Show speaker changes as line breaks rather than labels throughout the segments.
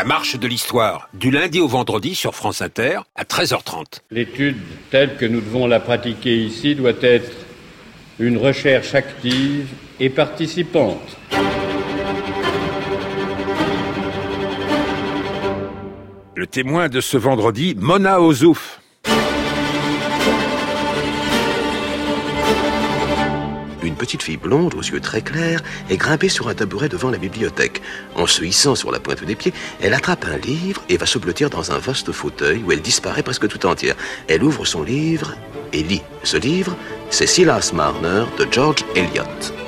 marche de l'histoire, du lundi au vendredi sur France Inter, à 13h30.
L'étude telle que nous devons la pratiquer ici doit être une recherche active et participante.
Le témoin de ce vendredi, Mona Ozouf.
Une petite fille blonde aux yeux très clairs est grimpée sur un tabouret devant la bibliothèque. En se hissant sur la pointe des pieds, elle attrape un livre et va se blottir dans un vaste fauteuil où elle disparaît presque tout entière. Elle ouvre son livre et lit. Ce livre, c'est Silas Marner de George Eliot.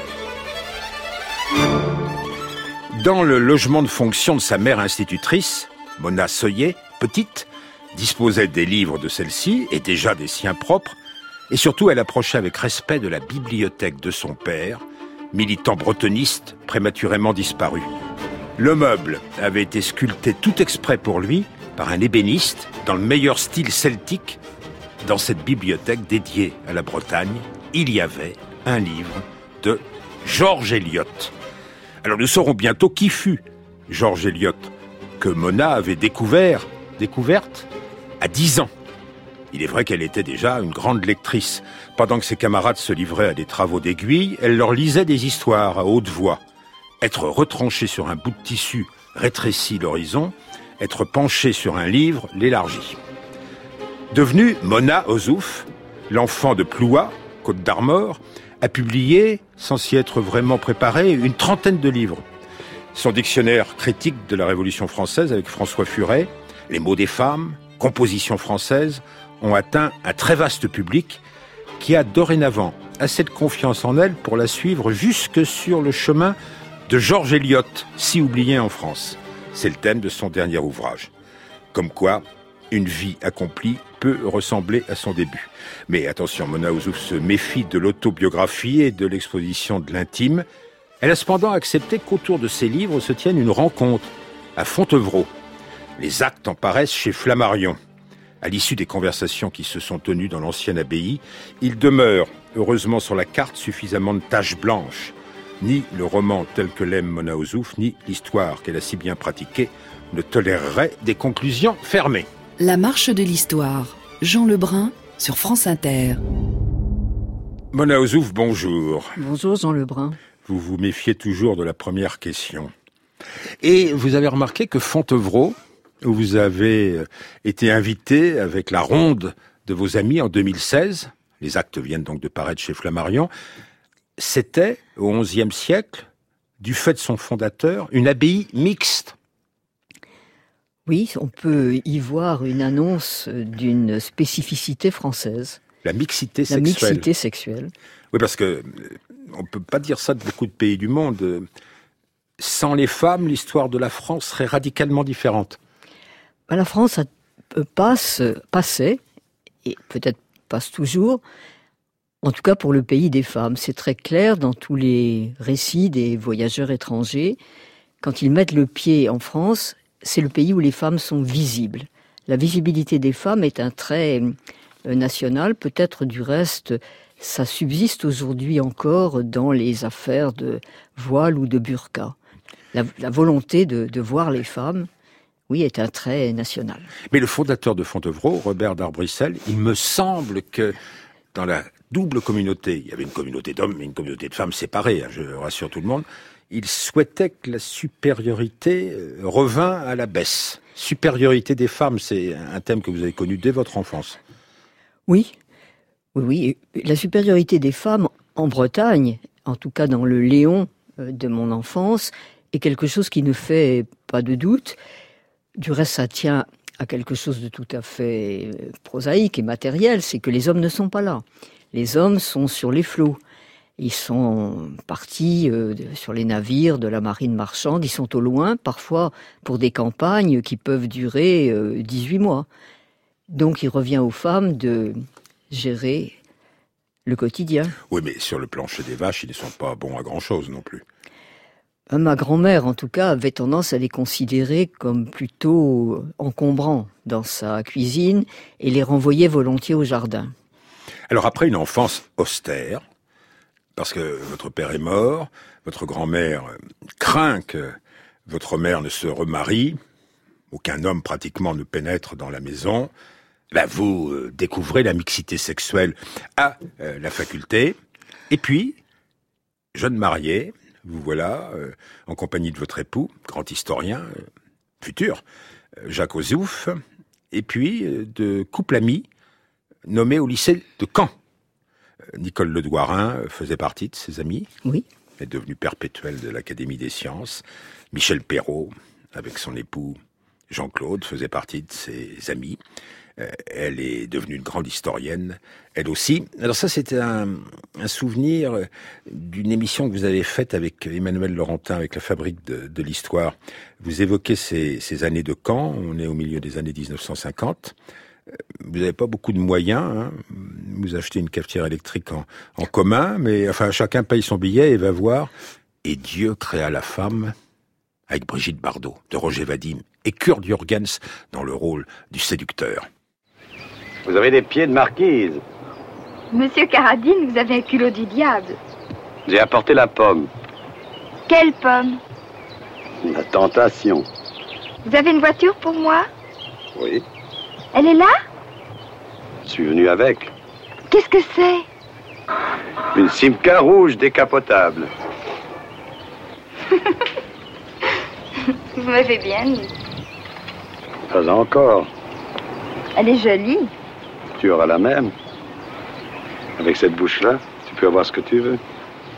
Dans le logement de fonction de sa mère institutrice, Mona Soyer, petite, disposait des livres de celle-ci et déjà des siens propres. Et surtout, elle approchait avec respect de la bibliothèque de son père, militant bretoniste prématurément disparu. Le meuble avait été sculpté tout exprès pour lui par un ébéniste dans le meilleur style celtique. Dans cette bibliothèque dédiée à la Bretagne, il y avait un livre de George Eliot. Alors nous saurons bientôt qui fut George Eliot, que Mona avait découverte à 10 ans. Il est vrai qu'elle était déjà une grande lectrice. Pendant que ses camarades se livraient à des travaux d'aiguille, elle leur lisait des histoires à haute voix. Être retranché sur un bout de tissu rétrécit l'horizon, être penché sur un livre l'élargit. Devenue Mona Ozouf, l'enfant de Plouat, Côte d'Armor, a publié, sans s'y être vraiment préparé, une 30aine de livres. Son dictionnaire critique de la Révolution française avec François Furet, les mots des femmes, composition française, ont atteint un très vaste public qui a dorénavant assez de confiance en elle pour la suivre jusque sur le chemin de George Eliot, si oublié en France. C'est le thème de son dernier ouvrage. Comme quoi, une vie accomplie peut ressembler à son début. Mais attention, Mona Ozouf se méfie de l'autobiographie et de l'exposition de l'intime. Elle a cependant accepté qu'autour de ses livres se tienne une rencontre à Fontevraud. Les actes en paraissent chez Flammarion. À l'issue des conversations qui se sont tenues dans l'ancienne abbaye, il demeure, heureusement sur la carte, suffisamment de taches blanches. Ni le roman tel que l'aime Mona Ozouf, ni l'histoire qu'elle a si bien pratiquée ne toléreraient des conclusions fermées.
La marche de l'histoire, Jean Lebrun, sur France Inter.
Mona Ozouf, bonjour.
Bonjour Jean Lebrun.
Vous vous méfiez toujours de la première question. Et vous avez remarqué que Fontevraud, où vous avez été invité avec la ronde de vos amis en 2016, les actes viennent donc de paraître chez Flammarion, c'était, au XIe siècle, du fait de son fondateur, une abbaye mixte.
Oui, on peut y voir une annonce d'une spécificité française.
La mixité sexuelle.
La mixité sexuelle.
Oui, parce que on peut pas dire ça de beaucoup de pays du monde. Sans les femmes, l'histoire de la France serait radicalement différente.
La France passait, et peut-être passe toujours, en tout cas pour le pays des femmes. C'est très clair dans tous les récits des voyageurs étrangers. Quand ils mettent le pied en France, c'est le pays où les femmes sont visibles. La visibilité des femmes est un trait national. Peut-être du reste, ça subsiste aujourd'hui encore dans les affaires de voile ou de burqa. La volonté de voir les femmes, oui, est un trait national.
Mais le fondateur de Fontevraud, Robert d'Arbrissel, il me semble que dans la double communauté, il y avait une communauté d'hommes et une communauté de femmes séparées, je rassure tout le monde, il souhaitait que la supériorité revint à la baisse. Supériorité des femmes, c'est un thème que vous avez connu dès votre enfance.
Oui. La supériorité des femmes en Bretagne, en tout cas dans le Léon de mon enfance, est quelque chose qui ne fait pas de doute. Du reste, ça tient à quelque chose de tout à fait prosaïque et matériel, c'est que les hommes ne sont pas là. Les hommes sont sur les flots. Ils sont partis sur les navires de la marine marchande, ils sont au loin, parfois pour des campagnes qui peuvent durer 18 mois. Donc il revient aux femmes de gérer le quotidien.
Oui, mais sur le plancher des vaches, ils ne sont pas bons à grand-chose non plus.
Ma grand-mère, en tout cas, avait tendance à les considérer comme plutôt encombrants dans sa cuisine et les renvoyait volontiers au jardin.
Alors après une enfance austère, parce que votre père est mort, votre grand-mère craint que votre mère ne se remarie, aucun homme pratiquement ne pénètre dans la maison, vous découvrez la mixité sexuelle à la faculté. Et puis, jeune marié, vous voilà en compagnie de votre époux, grand historien, futur, Jacques Ozouf, et puis de couple ami nommé au lycée de Caen. Nicole Le Douarin faisait partie de ses amis.
Oui.
Elle est devenue perpétuelle de l'Académie des sciences. Michel Perrault, avec son époux Jean-Claude, faisait partie de ses amis. Elle est devenue une grande historienne, elle aussi. Alors ça, c'était un souvenir d'une émission que vous avez faite avec Emmanuel Laurentin, avec la Fabrique de l'Histoire. Vous évoquez ces années de Caen, on est au milieu des années 1950. Vous n'avez pas beaucoup de moyens, hein. Vous achetez une cafetière électrique en commun, mais enfin chacun paye son billet et va voir. Et Dieu créa la femme, avec Brigitte Bardot, de Roger Vadim, et Kurt Jürgens dans le rôle du séducteur.
Vous avez des pieds de marquise.
Monsieur Carradine, vous avez un culot du diable.
J'ai apporté la pomme.
Quelle pomme?
La tentation.
Vous avez une voiture pour moi?
Oui,
Elle est là?
je suis venu avec.
Qu'est-ce que c'est?
Une Simca rouge décapotable.
Vous m'avez bien mis.
Pas encore.
Elle est jolie.
Tu auras la même. Avec cette bouche-là, tu peux avoir ce que tu veux.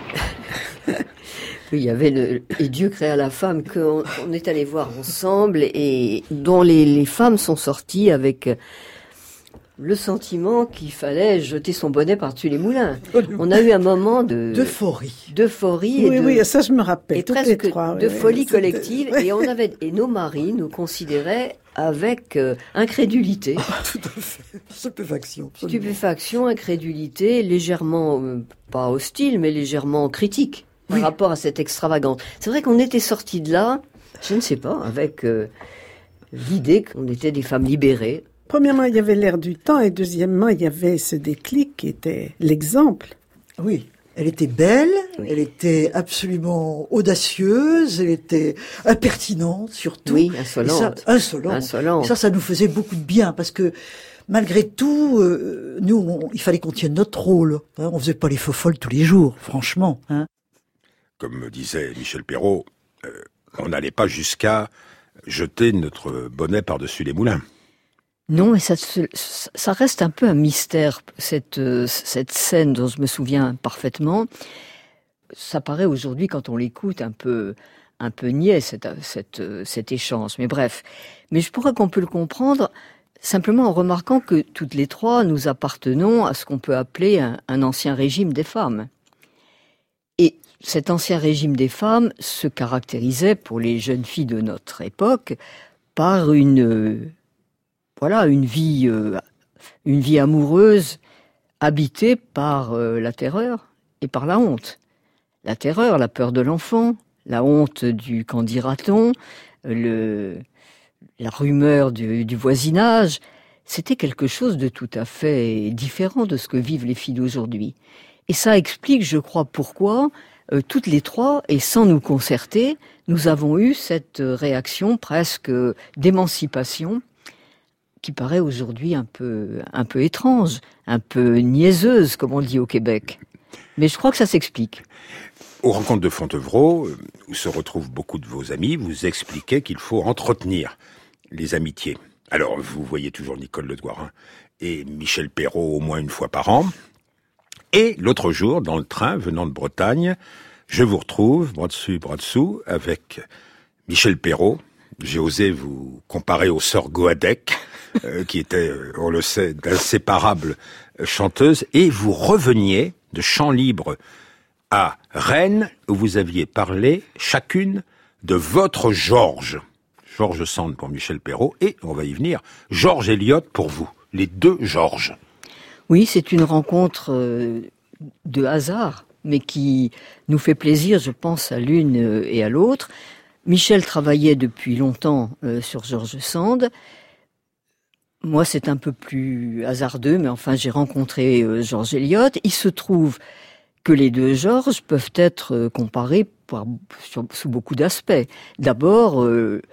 Il y avait et Dieu créa la femme qu'on est allé voir ensemble et dont les femmes sont sorties avec le sentiment qu'il fallait jeter son bonnet par-dessus les moulins. On a eu un moment d'euphorie.
Oui, ça je me rappelle.
Et presque de folie collective. Et nos maris nous considéraient avec incrédulité.
Tout à fait. Stupéfaction.
Stupéfaction, incrédulité, légèrement, pas hostile, mais légèrement critique par rapport à cette extravagance. C'est vrai qu'on était sortis de là, je ne sais pas, avec l'idée qu'on était des femmes libérées.
Premièrement, il y avait l'air du temps, et deuxièmement, il y avait ce déclic qui était l'exemple.
Oui, elle était belle, elle était absolument audacieuse, elle était impertinente surtout.
Oui, insolente.
Insolente. Et ça nous faisait beaucoup de bien, parce que malgré tout, nous, il fallait qu'on tienne notre rôle. Hein, on faisait pas les faux folles tous les jours, franchement. Hein.
Comme me disait Michel Perrault, on n'allait pas jusqu'à jeter notre bonnet par-dessus les moulins.
Non, et ça reste un peu un mystère, cette scène dont je me souviens parfaitement. Ça paraît aujourd'hui, quand on l'écoute, un peu niais, cet échange. Mais bref. Mais je crois qu'on peut le comprendre simplement en remarquant que toutes les trois, nous appartenons à ce qu'on peut appeler un ancien régime des femmes. Et cet ancien régime des femmes se caractérisait, pour les jeunes filles de notre époque, par une vie amoureuse habitée par la terreur et par la honte. La terreur, la peur de l'enfant, la honte du qu'en dira-t-on, la rumeur du voisinage, c'était quelque chose de tout à fait différent de ce que vivent les filles d'aujourd'hui. Et ça explique, je crois, pourquoi toutes les trois, et sans nous concerter, nous avons eu cette réaction presque d'émancipation qui paraît aujourd'hui un peu étrange, un peu niaiseuse, comme on le dit au Québec. Mais je crois que ça s'explique.
Aux rencontres de Fontevraud, où se retrouvent beaucoup de vos amis, vous expliquez qu'il faut entretenir les amitiés. Alors, vous voyez toujours Nicole Le Douarin et Michel Perrault au moins une fois par an. Et l'autre jour, dans le train, venant de Bretagne, je vous retrouve, bras dessus, bras dessous, avec Michel Perrault. J'ai osé vous comparer aux sœurs Goadec, qui étaient, on le sait, d'inséparables chanteuses, et vous reveniez de chant libre à Rennes, où vous aviez parlé chacune de votre Georges. Georges Sand pour Michel Perrault, et, on va y venir, Georges Eliot pour vous. Les deux Georges.
Oui, c'est une rencontre de hasard, mais qui nous fait plaisir, je pense, à l'une et à l'autre. Michel travaillait depuis longtemps sur Georges Sand. Moi, c'est un peu plus hasardeux, mais enfin, j'ai rencontré Georges Eliot. Il se trouve que les deux Georges peuvent être comparés sous beaucoup d'aspects. D'abord,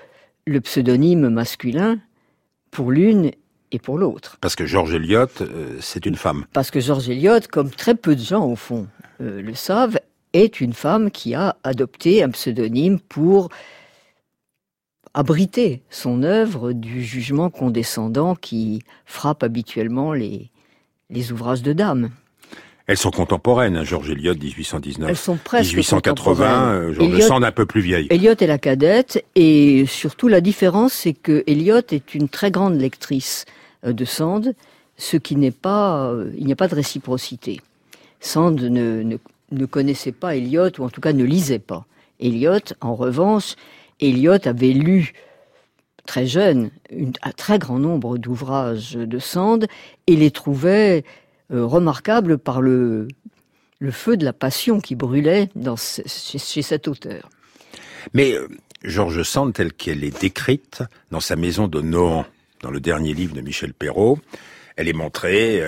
le pseudonyme masculin pour l'une et pour l'autre.
Parce que George Eliot, c'est une femme.
Parce que George Eliot, comme très peu de gens au fond le savent, est une femme qui a adopté un pseudonyme pour abriter son œuvre du jugement condescendant qui frappe habituellement les ouvrages de dames.
Elles sont contemporaines, George Eliot, 1819.
Elles sont presque
1880, George Sand un peu plus vieille.
Eliot est la cadette, et surtout la différence, c'est que Eliot est une très grande lectrice de Sand, ce qui n'est pas, il n'y a pas de réciprocité. Sand ne connaissait pas Eliot, ou en tout cas ne lisait pas. Eliot, en revanche, Eliot avait lu très jeune un très grand nombre d'ouvrages de Sand, et les trouvait remarquable par le feu de la passion qui brûlait chez cet auteur.
Mais George Sand, telle qu'elle est décrite dans sa maison de Nohant, dans le dernier livre de Michel Perrault, elle est montrée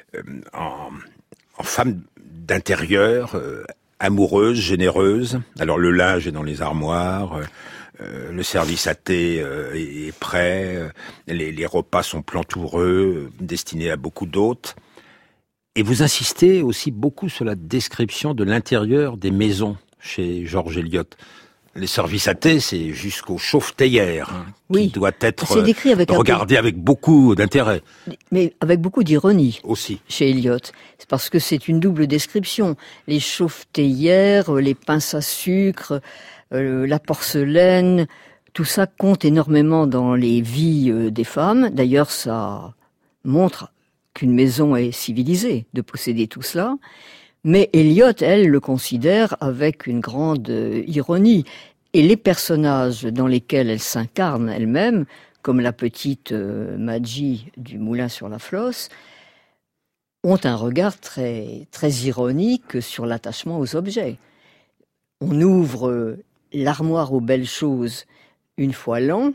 en femme d'intérieur, amoureuse, généreuse. Alors le linge est dans les armoires, le service à thé est prêt, les repas sont plantoureux, destinés à beaucoup d'hôtes. Et vous insistez aussi beaucoup sur la description de l'intérieur des maisons chez George Eliot. Les services à thé, c'est jusqu'au chauffe-théière, qui doit être regardé avec beaucoup d'intérêt.
Mais avec beaucoup d'ironie
aussi
chez Eliot. C'est parce que c'est une double description. Les chauffe-théières, les pinces à sucre, la porcelaine, tout ça compte énormément dans les vies des femmes. D'ailleurs, ça montre qu'une maison est civilisée de posséder tout cela. Mais Eliot, elle, le considère avec une grande ironie. Et les personnages dans lesquels elle s'incarne elle-même, comme la petite Madgie du Moulin sur la Flosse, ont un regard très, très ironique sur l'attachement aux objets. On ouvre l'armoire aux belles choses une fois l'an.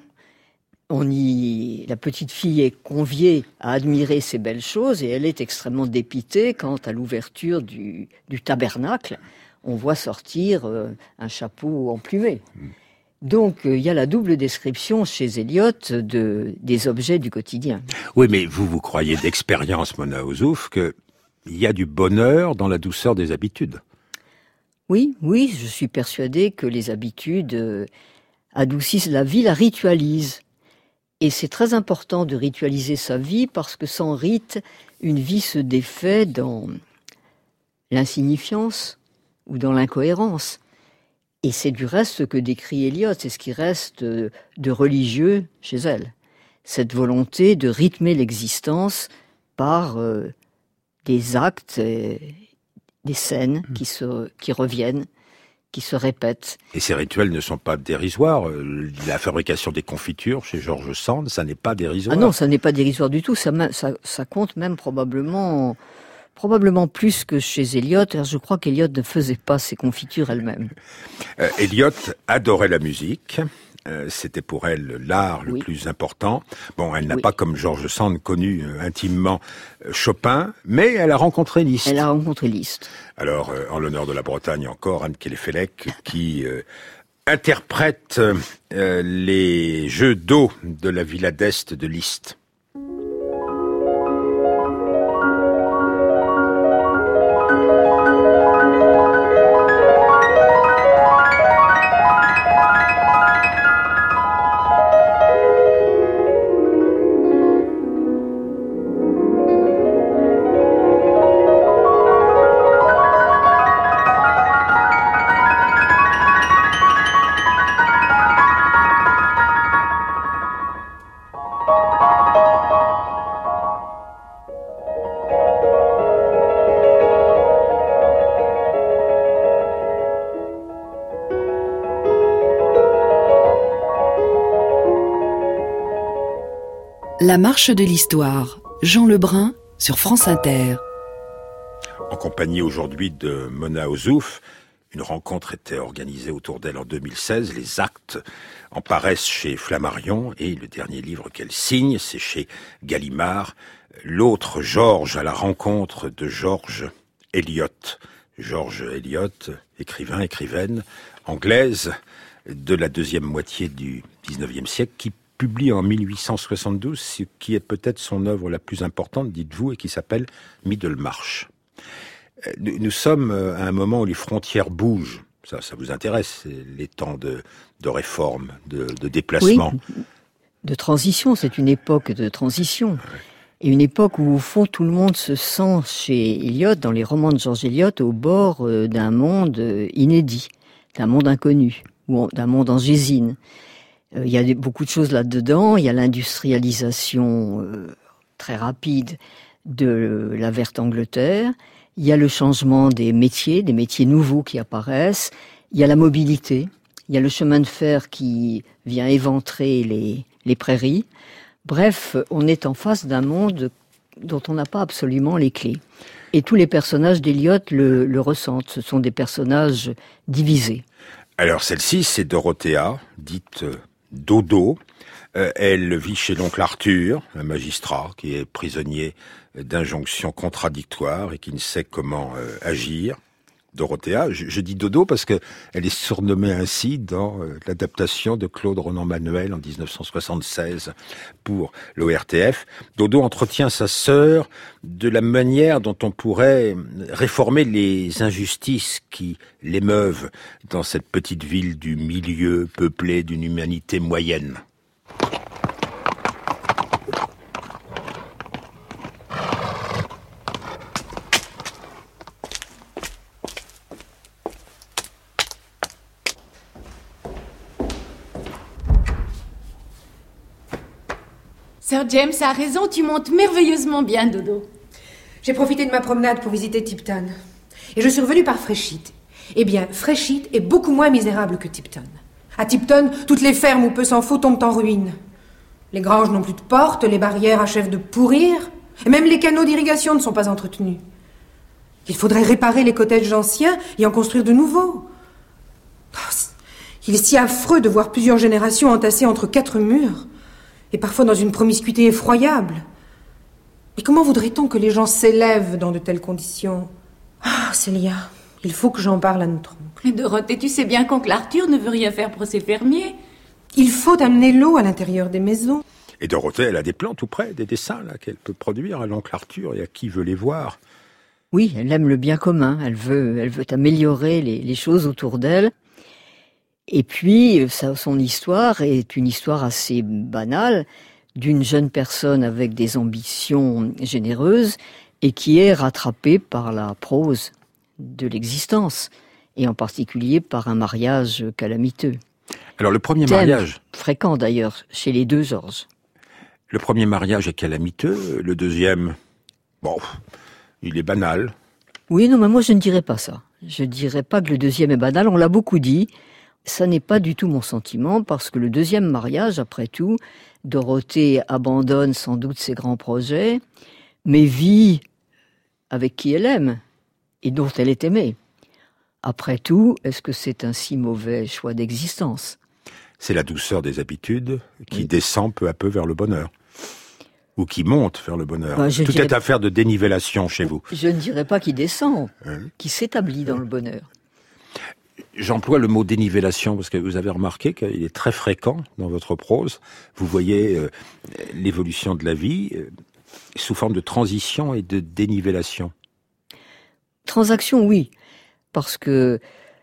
La petite fille est conviée à admirer ces belles choses et elle est extrêmement dépitée quand, à l'ouverture du tabernacle, on voit sortir un chapeau emplumé. Donc, il y a la double description chez Eliot des objets du quotidien.
Oui, mais vous croyez d'expérience, Mona Ozouf, qu'il y a du bonheur dans la douceur des habitudes.
Oui, je suis persuadée que les habitudes adoucissent la vie, la ritualisent. Et c'est très important de ritualiser sa vie parce que sans rite, une vie se défait dans l'insignifiance ou dans l'incohérence. Et c'est du reste ce que décrit Eliot, c'est ce qui reste de religieux chez elle. Cette volonté de rythmer l'existence par des actes, des scènes qui reviennent, qui se répètent.
Et ces rituels ne sont pas dérisoires. La fabrication des confitures chez George Sand, ça n'est pas dérisoire.
Ah non, ça n'est pas dérisoire du tout. Ça compte même probablement plus que chez Eliot. Je crois qu'Eliot ne faisait pas ses confitures elle-même.
Eliot adorait la musique. C'était pour elle l'art le plus important. Bon, elle n'a pas, comme George Sand, connu intimement Chopin, mais elle a rencontré Liszt.
Elle a rencontré Liszt.
Alors, en l'honneur de la Bretagne encore, Anne Kelly-Fellec, qui interprète les jeux d'eau de la Villa d'Est de Liszt.
La marche de l'histoire, Jean Lebrun sur France Inter.
En compagnie aujourd'hui de Mona Ozouf, une rencontre était organisée autour d'elle en 2016. Les actes en paraissent chez Flammarion et le dernier livre qu'elle signe, c'est chez Gallimard. L'autre Georges à la rencontre de George Eliot. George Eliot, écrivaine anglaise, de la deuxième moitié du 19e siècle, qui publie en 1872 ce qui est peut-être son œuvre la plus importante, dites-vous, et qui s'appelle Middlemarch. Nous sommes à un moment où les frontières bougent. Ça vous intéresse, c'est les temps de réforme, de déplacement.
Oui, de transition, c'est une époque de transition. Et une époque où, au fond, tout le monde se sent, chez Eliot, dans les romans de George Eliot, au bord d'un monde inédit, d'un monde inconnu, ou d'un monde en gésine. Il y a beaucoup de choses là-dedans. Il y a l'industrialisation très rapide de la verte Angleterre. Il y a le changement des métiers nouveaux qui apparaissent. Il y a la mobilité. Il y a le chemin de fer qui vient éventrer les prairies. Bref, on est en face d'un monde dont on n'a pas absolument les clés. Et tous les personnages d'Eliot le ressentent. Ce sont des personnages divisés.
Alors celle-ci, c'est Dorothea, dite Dodo. Elle vit chez l'oncle Arthur, un magistrat qui est prisonnier d'injonctions contradictoires et qui ne sait comment agir. Dorothea, je dis Dodo parce que elle est surnommée ainsi dans l'adaptation de Claude Ronan-Manuel en 1976 pour l'ORTF. Dodo entretient sa sœur de la manière dont on pourrait réformer les injustices qui l'émeuvent dans cette petite ville du milieu peuplée d'une humanité moyenne.
Sir James a raison, tu montes merveilleusement bien, Dodo.
J'ai profité de ma promenade pour visiter Tipton. Et je suis revenue par Freshheath. Eh bien, Freshheath est beaucoup moins misérable que Tipton. À Tipton, toutes les fermes où peu s'en faut tombent en ruine. Les granges n'ont plus de portes, les barrières achèvent de pourrir, et même les canaux d'irrigation ne sont pas entretenus. Il faudrait réparer les cottages anciens et en construire de nouveaux. Il est si affreux de voir plusieurs générations entassées entre 4 murs. Et parfois dans une promiscuité effroyable. Mais comment voudrait-on que les gens s'élèvent dans de telles conditions? Ah, Célia, il faut que j'en parle à notre oncle.
Mais Dorothée, tu sais bien qu'oncle Arthur ne veut rien faire pour ses fermiers.
Il faut amener l'eau à l'intérieur des maisons.
Et Dorothée, elle a des plans tout près, des dessins là qu'elle peut produire à l'oncle Arthur et à qui veut les voir.
Oui, elle aime le bien commun, elle veut améliorer les choses autour d'elle. Et puis, son histoire est une histoire assez banale d'une jeune personne avec des ambitions généreuses et qui est rattrapée par la prose de l'existence, et en particulier par un mariage calamiteux.
Alors le premier mariage...
fréquent d'ailleurs chez les deux Georges.
Le premier mariage est calamiteux, le deuxième, bon, il est banal.
Oui, non, mais moi je ne dirais pas ça. Je ne dirais pas que le deuxième est banal, on l'a beaucoup dit. Ça n'est pas du tout mon sentiment, parce que le deuxième mariage, après tout, Dorothée abandonne sans doute ses grands projets, mais vit avec qui elle aime, et dont elle est aimée. Après tout, est-ce que c'est un si mauvais choix d'existence?
C'est la douceur des habitudes qui descend peu à peu vers le bonheur. Ou qui monte vers le bonheur. Tout est affaire de dénivellation chez vous.
Je ne dirais pas qu'il descend, qui s'établit dans le bonheur.
J'emploie le mot dénivellation parce que vous avez remarqué qu'il est très fréquent dans votre prose. Vous voyez l'évolution de la vie sous forme de transition et de dénivellation.
Transaction, oui, parce que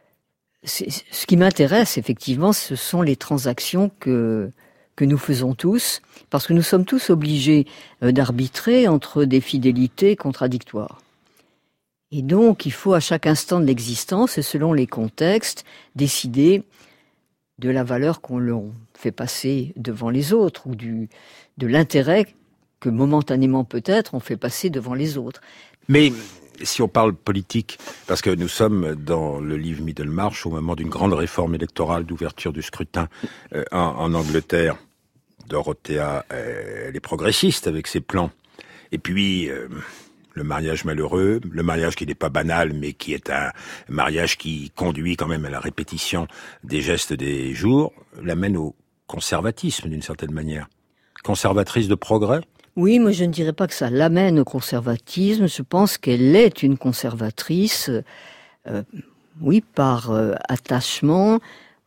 ce qui m'intéresse effectivement, ce sont les transactions que nous faisons tous, parce que nous sommes tous obligés d'arbitrer entre des fidélités contradictoires. Et donc, il faut à chaque instant de l'existence, et selon les contextes, décider de la valeur qu'on leur fait passer devant les autres, ou de l'intérêt que momentanément peut-être on fait passer devant les autres.
Mais si on parle politique, parce que nous sommes dans le livre Middlemarch au moment d'une grande réforme électorale d'ouverture du scrutin en Angleterre, Dorothea, elle est progressiste avec ses plans. Et puis... le mariage malheureux, le mariage qui n'est pas banal, mais qui est un mariage qui conduit quand même à la répétition des gestes des jours, l'amène au conservatisme d'une certaine manière. Conservatrice de progrès?
Oui, moi je ne dirais pas que ça l'amène au conservatisme, je pense qu'elle est une conservatrice, oui, par attachement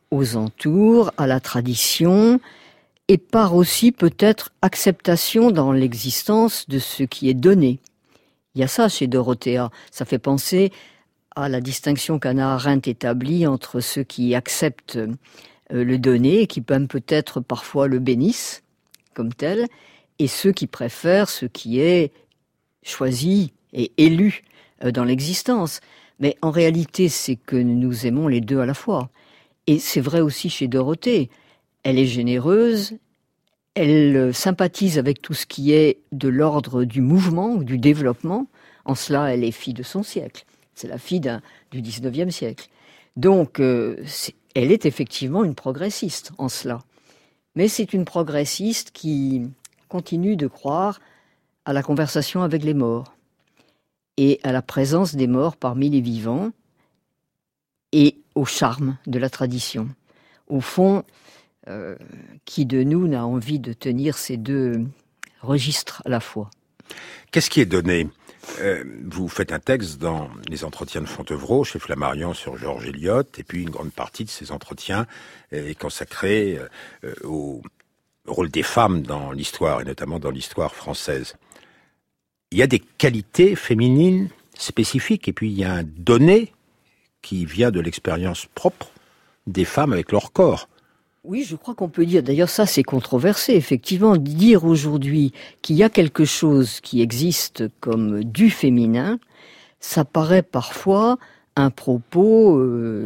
aux entours, à la tradition, et par aussi peut-être acceptation dans l'existence de ce qui est donné. Il y a ça chez Dorothea. Ça fait penser à la distinction qu'Hannah Arendt établit entre ceux qui acceptent le donné et qui même peut-être parfois le bénissent comme tel, et ceux qui préfèrent ce qui est choisi et élu dans l'existence. Mais en réalité, c'est que nous aimons les deux à la fois. Et c'est vrai aussi chez Dorothée. Elle est généreuse, elle sympathise avec tout ce qui est de l'ordre du mouvement ou du développement. En cela, elle est fille de son siècle. C'est la fille du 19e siècle. Donc, elle est effectivement une progressiste en cela. Mais c'est une progressiste qui continue de croire à la conversation avec les morts et à la présence des morts parmi les vivants et au charme de la tradition. Au fond, qui de nous n'a envie de tenir ces deux registres à la fois?
Qu'est-ce qui est donné? Vous faites un texte dans les entretiens de Fontevraud, chez Flammarion, sur George Eliot, et puis une grande partie de ces entretiens est consacrée au rôle des femmes dans l'histoire, et notamment dans l'histoire française. Il y a des qualités féminines spécifiques, et puis il y a un donné qui vient de l'expérience propre des femmes avec leur corps.
Oui, je crois qu'on peut dire, d'ailleurs ça c'est controversé, effectivement, dire aujourd'hui qu'il y a quelque chose qui existe comme du féminin, ça paraît parfois un propos,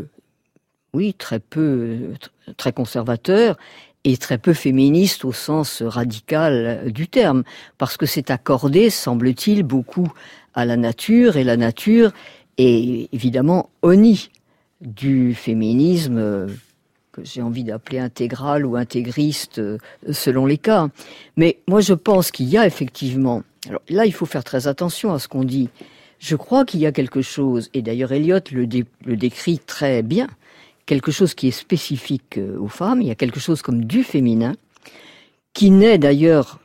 très conservateur et très peu féministe au sens radical du terme, parce que c'est accordé, semble-t-il, beaucoup à la nature, et la nature est évidemment honnie du féminisme que j'ai envie d'appeler intégral ou intégriste selon les cas. Mais moi je pense qu'il y a effectivement, alors là il faut faire très attention à ce qu'on dit, je crois qu'il y a quelque chose, et d'ailleurs Eliot le décrit très bien, quelque chose qui est spécifique aux femmes, il y a quelque chose comme du féminin, qui naît d'ailleurs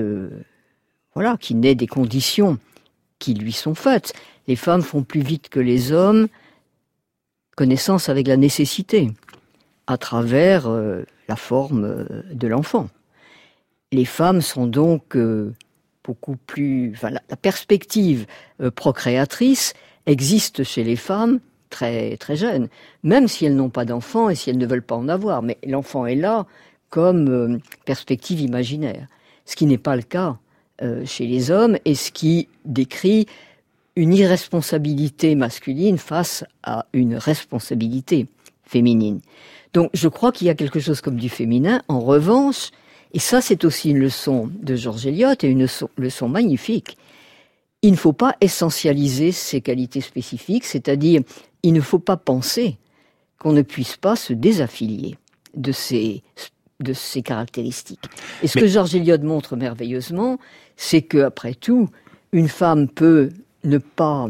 qui naît des conditions qui lui sont faites. Les femmes font plus vite que les hommes connaissance avec la nécessité, à travers la forme de l'enfant. Les femmes sont donc beaucoup plus... la perspective procréatrice existe chez les femmes très, très jeunes, même si elles n'ont pas d'enfants et si elles ne veulent pas en avoir. Mais l'enfant est là comme perspective imaginaire, ce qui n'est pas le cas chez les hommes et ce qui décrit une irresponsabilité masculine face à une responsabilité féminine. Donc je crois qu'il y a quelque chose comme du féminin. En revanche, et ça c'est aussi une leçon de George Eliot et une leçon magnifique, il ne faut pas essentialiser ces qualités spécifiques, c'est-à-dire il ne faut pas penser qu'on ne puisse pas se désaffilier de ces caractéristiques. Et ce que George Eliot montre merveilleusement, c'est qu'après tout, une femme peut ne pas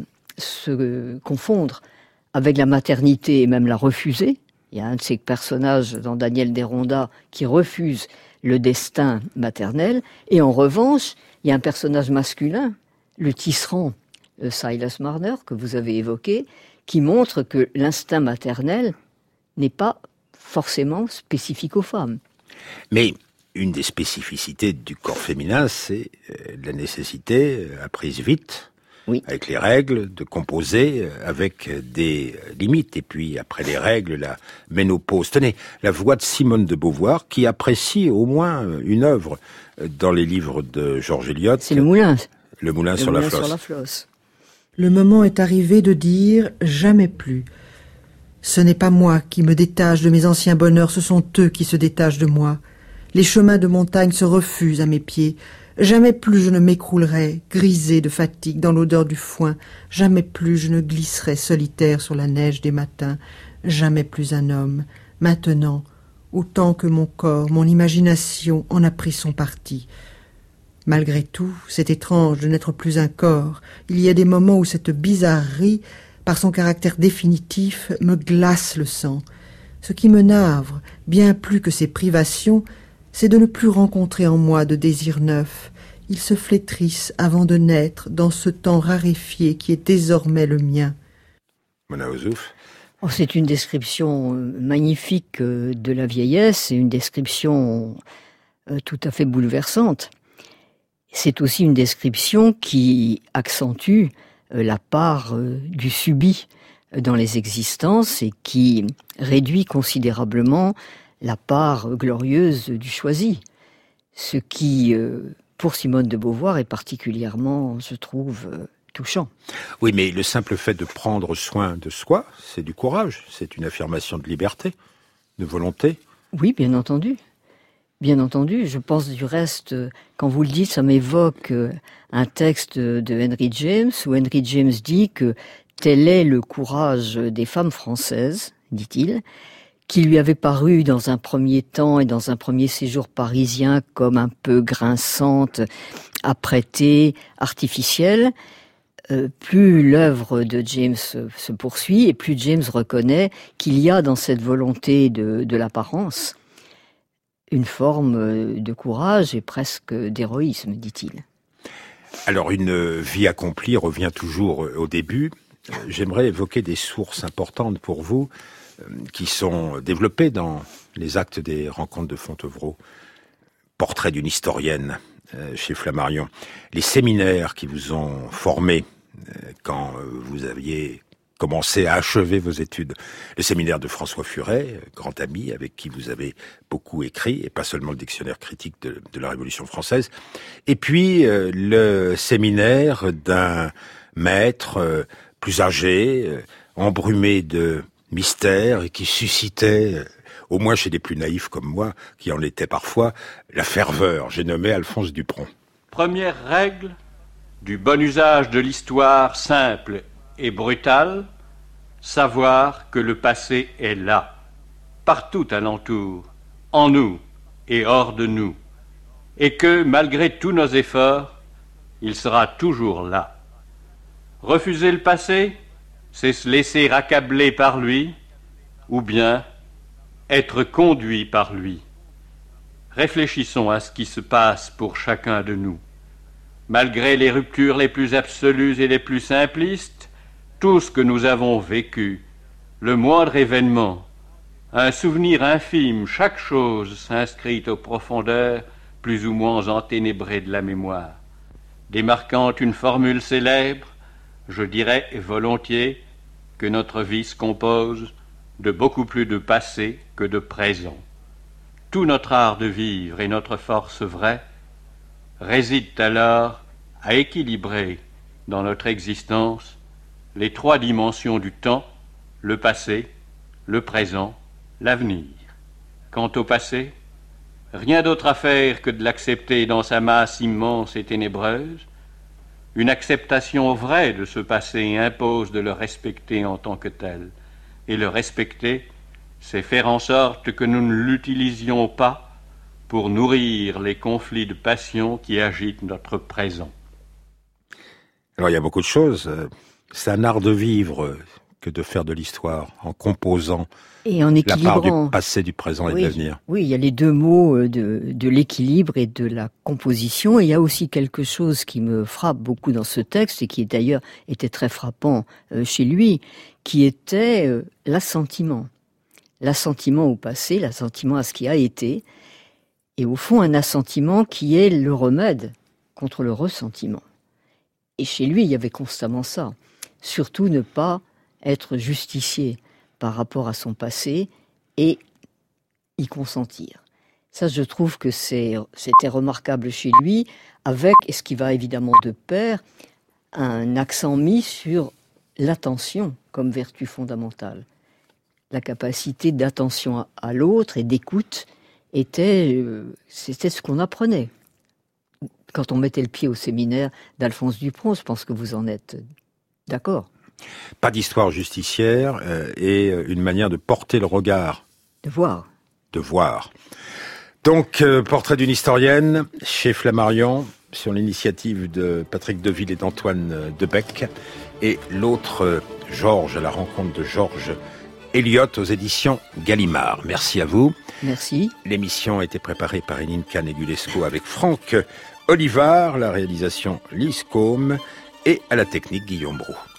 se confondre avec la maternité et même la refuser. Il y a un de ces personnages dans Daniel Deronda qui refuse le destin maternel. Et en revanche, il y a un personnage masculin, le tisserand Silas Marner, que vous avez évoqué, qui montre que l'instinct maternel n'est pas forcément spécifique aux femmes.
Mais une des spécificités du corps féminin, c'est la nécessité, apprise vite, avec les règles, de composer avec des limites. Et puis, après les règles, la ménopause. Tenez, la voix de Simone de Beauvoir, qui apprécie au moins une œuvre dans les livres de George Eliot.
C'est le Moulin.
Le Moulin sur la flosse.
Le moment est arrivé de dire « jamais plus ». Ce n'est pas moi qui me détache de mes anciens bonheurs, ce sont eux qui se détachent de moi. Les chemins de montagne se refusent à mes pieds. Jamais plus je ne m'écroulerai, grisé de fatigue, dans l'odeur du foin. Jamais plus je ne glisserai solitaire sur la neige des matins. Jamais plus un homme. Maintenant, autant que mon corps, mon imagination en a pris son parti. Malgré tout, c'est étrange de n'être plus un corps. Il y a des moments où cette bizarrerie, par son caractère définitif, me glace le sang. Ce qui me navre, bien plus que ces privations, c'est de ne plus rencontrer en moi de désirs neufs. Ils se flétrissent avant de naître dans ce temps raréfié qui est désormais le mien.
Mona Ozouf.
C'est une description magnifique de la vieillesse et une description tout à fait bouleversante. C'est aussi une description qui accentue la part du subi dans les existences et qui réduit considérablement la part glorieuse du choisi. Ce qui, pour Simone de Beauvoir, est particulièrement, je trouve, touchant.
Oui, mais le simple fait de prendre soin de soi, c'est du courage, c'est une affirmation de liberté, de volonté.
Oui, bien entendu. Bien entendu, je pense du reste, quand vous le dites, ça m'évoque un texte de Henry James, où Henry James dit que tel est le courage des femmes françaises, dit-il, qui lui avait paru dans un premier temps et dans un premier séjour parisien comme un peu grinçante, apprêtée, artificielle. Plus l'œuvre de James se poursuit et plus James reconnaît qu'il y a dans cette volonté de l'apparence une forme de courage et presque d'héroïsme, dit-il.
Alors, une vie accomplie revient toujours au début. J'aimerais évoquer des sources importantes pour vous qui sont développées dans les actes des rencontres de Fontevraud. Portrait d'une historienne chez Flammarion. Les séminaires qui vous ont formé quand vous aviez commencé à achever vos études. Le séminaire de François Furet, grand ami avec qui vous avez beaucoup écrit, et pas seulement le dictionnaire critique de la Révolution française. Et puis le séminaire d'un maître plus âgé, embrumé de mystère et qui suscitait, au moins chez les plus naïfs comme moi, qui en étaient parfois, la ferveur. J'ai nommé Alphonse Dupron.
Première règle du bon usage de l'histoire simple et brutale, savoir que le passé est là, partout alentour, en nous et hors de nous, et que, malgré tous nos efforts, il sera toujours là. Refuser le passé, c'est se laisser accabler par lui, ou bien être conduit par lui. Réfléchissons à ce qui se passe pour chacun de nous. Malgré les ruptures les plus absolues et les plus simplistes, tout ce que nous avons vécu, le moindre événement, un souvenir infime, chaque chose s'inscrit aux profondeurs plus ou moins enténébrées de la mémoire. Démarquant une formule célèbre, je dirais volontiers que notre vie se compose de beaucoup plus de passé que de présent. Tout notre art de vivre et notre force vraie résident alors à équilibrer dans notre existence les trois dimensions du temps, le passé, le présent, l'avenir. Quant au passé, rien d'autre à faire que de l'accepter dans sa masse immense et ténébreuse. Une acceptation vraie de ce passé impose de le respecter en tant que tel. Et le respecter, c'est faire en sorte que nous ne l'utilisions pas pour nourrir les conflits de passion qui agitent notre présent.
Alors il y a beaucoup de choses. C'est un art de vivre que de faire de l'histoire en composant
et en
la part du passé, du présent et de l'avenir.
Oui, il y a les deux mots de l'équilibre et de la composition. Et il y a aussi quelque chose qui me frappe beaucoup dans ce texte et qui d'ailleurs était très frappant chez lui, qui était l'assentiment. L'assentiment au passé, l'assentiment à ce qui a été, et au fond un assentiment qui est le remède contre le ressentiment. Et chez lui, il y avait constamment ça. Surtout ne pas être justicier par rapport à son passé et y consentir. Ça, je trouve que c'était remarquable chez lui, avec, et ce qui va évidemment de pair, un accent mis sur l'attention comme vertu fondamentale. La capacité d'attention à l'autre et d'écoute c'était ce qu'on apprenait. Quand on mettait le pied au séminaire d'Alphonse Dupron, je pense que vous en êtes d'accord.
Pas d'histoire justicière et une manière de porter le regard.
De voir.
De voir. Donc, portrait d'une historienne chez Flammarion, sur l'initiative de Patrick Deville et d'Antoine Debec. Et l'autre, Georges, à la rencontre de Georges Eliot aux éditions Gallimard. Merci à vous.
Merci.
L'émission a été préparée par Eninka Negulesco avec Franck Olivard, la réalisation Lise Côme et à la technique Guillaume Brou.